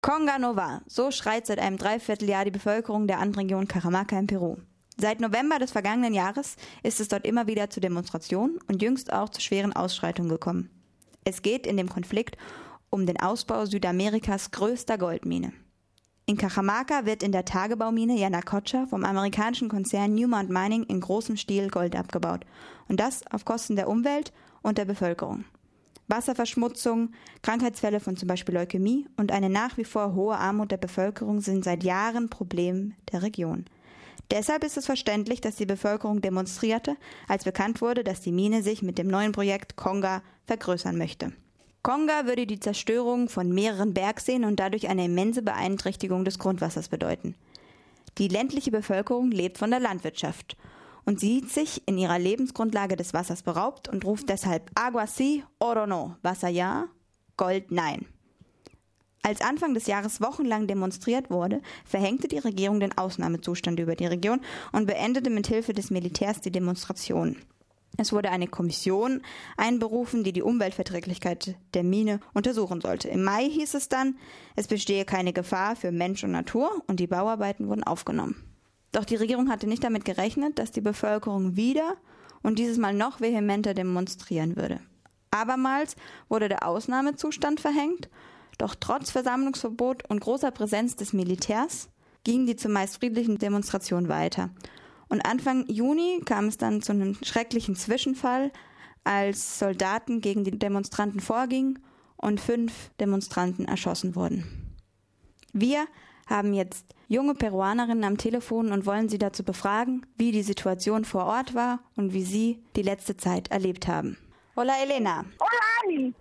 Conga no va, so schreit seit einem Dreivierteljahr die Bevölkerung der Randregion Cajamarca in Peru. Seit November des vergangenen Jahres ist es dort immer wieder zu Demonstrationen und jüngst auch zu schweren Ausschreitungen gekommen. Es geht in dem Konflikt um den Ausbau Südamerikas größter Goldmine. In Cajamarca wird in der Tagebaumine Yanacocha vom amerikanischen Konzern Newmont Mining in großem Stil Gold abgebaut. Und das auf Kosten der Umwelt und der Bevölkerung. Wasserverschmutzung, Krankheitsfälle von zum Beispiel Leukämie und eine nach wie vor hohe Armut der Bevölkerung sind seit Jahren Problem der Region. Deshalb ist es verständlich, dass die Bevölkerung demonstrierte, als bekannt wurde, dass die Mine sich mit dem neuen Projekt Conga vergrößern möchte. Conga würde die Zerstörung von mehreren Bergseen und dadurch eine immense Beeinträchtigung des Grundwassers bedeuten. Die ländliche Bevölkerung lebt von der Landwirtschaft und sieht sich in ihrer Lebensgrundlage des Wassers beraubt und ruft deshalb Agua sí, oro no, Wasser ja, Gold nein. Als Anfang des Jahres wochenlang demonstriert wurde, verhängte die Regierung den Ausnahmezustand über die Region und beendete mit Hilfe des Militärs die Demonstrationen. Es wurde eine Kommission einberufen, die die Umweltverträglichkeit der Mine untersuchen sollte. Im Mai hieß es dann, es bestehe keine Gefahr für Mensch und Natur und die Bauarbeiten wurden aufgenommen. Doch die Regierung hatte nicht damit gerechnet, dass die Bevölkerung wieder und dieses Mal noch vehementer demonstrieren würde. Abermals wurde der Ausnahmezustand verhängt, doch trotz Versammlungsverbot und großer Präsenz des Militärs gingen die zumeist friedlichen Demonstrationen weiter. Und Anfang Juni kam es dann zu einem schrecklichen Zwischenfall, als Soldaten gegen die Demonstranten vorgingen und 5 Demonstranten erschossen wurden. Wir haben jetzt junge Peruanerinnen am Telefon und wollen sie dazu befragen, wie die Situation vor Ort war und wie sie die letzte Zeit erlebt haben. Hola Elena. Hola Ani.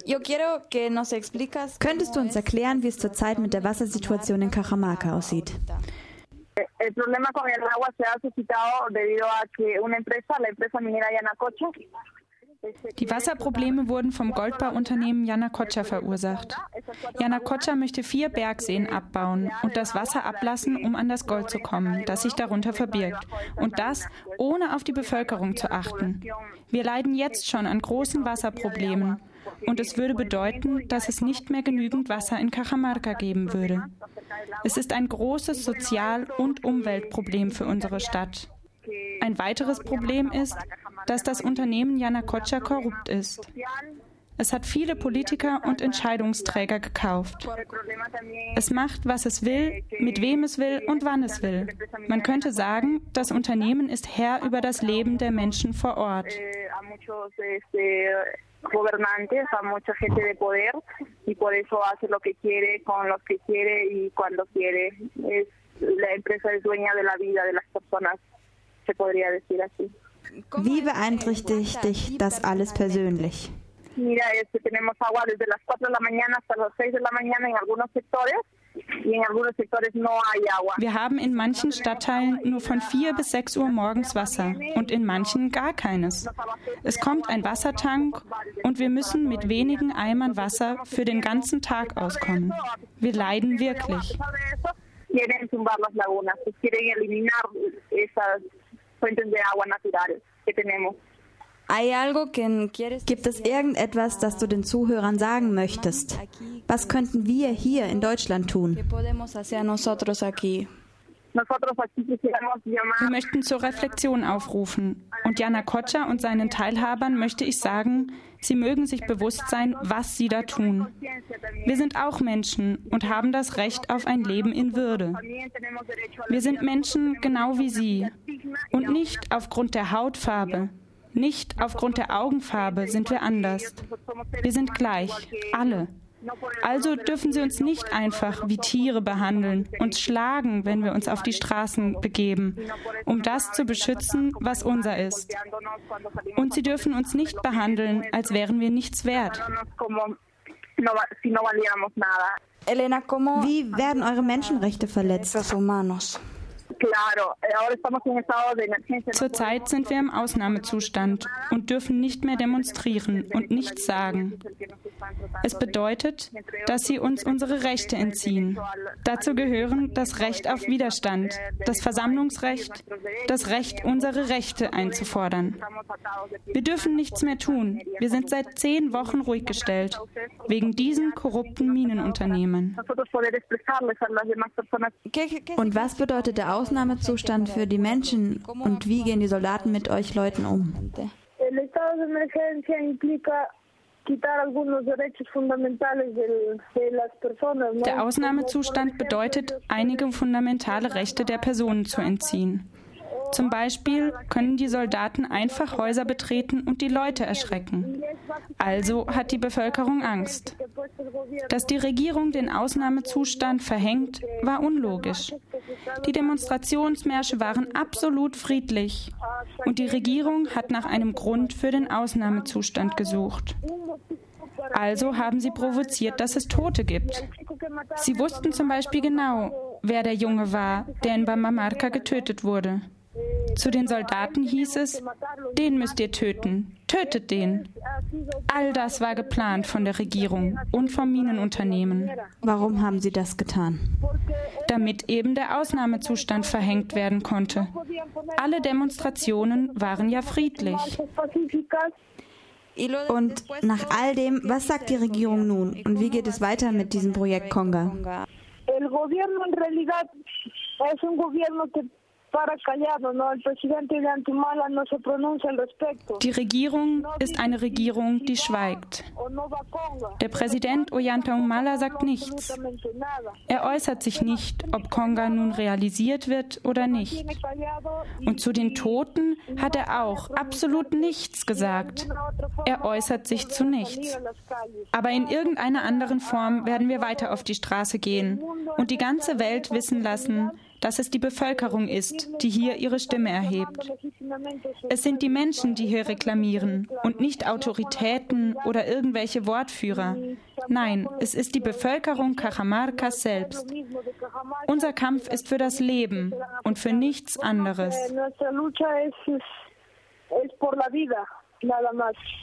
Könntest du uns erklären, wie es zurzeit mit der Wassersituation in Cajamarca aussieht? El problema con el agua se ha suscitado debido a que una empresa, la empresa minera Yanacocha. Die Wasserprobleme wurden vom Goldbauunternehmen Yanacocha verursacht. Yanacocha möchte 4 Bergseen abbauen und das Wasser ablassen, um an das Gold zu kommen, das sich darunter verbirgt. Und das, ohne auf die Bevölkerung zu achten. Wir leiden jetzt schon an großen Wasserproblemen. Und es würde bedeuten, dass es nicht mehr genügend Wasser in Cajamarca geben würde. Es ist ein großes Sozial- und Umweltproblem für unsere Stadt. Ein weiteres Problem ist, dass das Unternehmen Yanacocha korrupt ist. Es hat viele Politiker und Entscheidungsträger gekauft. Es macht, was es will, mit wem es will und wann es will. Man könnte sagen, das Unternehmen ist Herr über das Leben der Menschen vor Ort. Gobernantes, a mucha gente de poder y por eso hace lo que quiere, con los que quiere y cuando quiere. La empresa es dueña de la vida de las personas, se podría decir así. Wie beeinträchtigt dich das alles persönlich? Mira, tenemos agua desde las 4 de la mañana hasta las 6 de la mañana en algunos sectores. Wir haben in manchen Stadtteilen nur von 4 bis 6 Uhr morgens Wasser und in manchen gar keines. Es kommt ein Wassertank und wir müssen mit wenigen Eimern Wasser für den ganzen Tag auskommen. Wir leiden wirklich. Gibt es irgendetwas, das du den Zuhörern sagen möchtest? Was könnten wir hier in Deutschland tun? Wir möchten zur Reflexion aufrufen. Und Yanacocha und seinen Teilhabern möchte ich sagen, sie mögen sich bewusst sein, was sie da tun. Wir sind auch Menschen und haben das Recht auf ein Leben in Würde. Wir sind Menschen genau wie sie. Und nicht aufgrund der Hautfarbe. Nicht aufgrund der Augenfarbe sind wir anders. Wir sind gleich, alle. Also dürfen sie uns nicht einfach wie Tiere behandeln, uns schlagen, wenn wir uns auf die Straßen begeben, um das zu beschützen, was unser ist. Und sie dürfen uns nicht behandeln, als wären wir nichts wert. Elena, wie werden eure Menschenrechte verletzt? Zurzeit sind wir im Ausnahmezustand und dürfen nicht mehr demonstrieren und nichts sagen. Es bedeutet, dass sie uns unsere Rechte entziehen. Dazu gehören das Recht auf Widerstand, das Versammlungsrecht, das Recht, unsere Rechte einzufordern. Wir dürfen nichts mehr tun. Wir sind seit 10 Wochen ruhig gestellt, wegen diesen korrupten Minenunternehmen. Und was bedeutet der Ausnahmezustand für die Menschen und wie gehen die Soldaten mit euch Leuten um? Der Ausnahmezustand bedeutet, einige fundamentale Rechte der Personen zu entziehen. Zum Beispiel können die Soldaten einfach Häuser betreten und die Leute erschrecken. Also hat die Bevölkerung Angst. Dass die Regierung den Ausnahmezustand verhängt, war unlogisch. Die Demonstrationsmärsche waren absolut friedlich und die Regierung hat nach einem Grund für den Ausnahmezustand gesucht. Also haben sie provoziert, dass es Tote gibt. Sie wussten zum Beispiel genau, wer der Junge war, der in Bambamarca getötet wurde. Zu den Soldaten hieß es, den müsst ihr töten, tötet den. All das war geplant von der Regierung und vom Minenunternehmen. Warum haben sie das getan? Damit eben der Ausnahmezustand verhängt werden konnte. Alle Demonstrationen waren ja friedlich. Und nach all dem, was sagt die Regierung nun und wie geht es weiter mit diesem Projekt Conga? Die Regierung ist eine Regierung, die schweigt. Der Präsident Ollanta Humala sagt nichts. Er äußert sich nicht, ob Conga nun realisiert wird oder nicht. Und zu den Toten hat er auch absolut nichts gesagt. Er äußert sich zu nichts. Aber in irgendeiner anderen Form werden wir weiter auf die Straße gehen und die ganze Welt wissen lassen, dass es die Bevölkerung ist, die hier ihre Stimme erhebt. Es sind die Menschen, die hier reklamieren und nicht Autoritäten oder irgendwelche Wortführer. Nein, es ist die Bevölkerung Cajamarcas selbst. Unser Kampf ist für das Leben und für nichts anderes.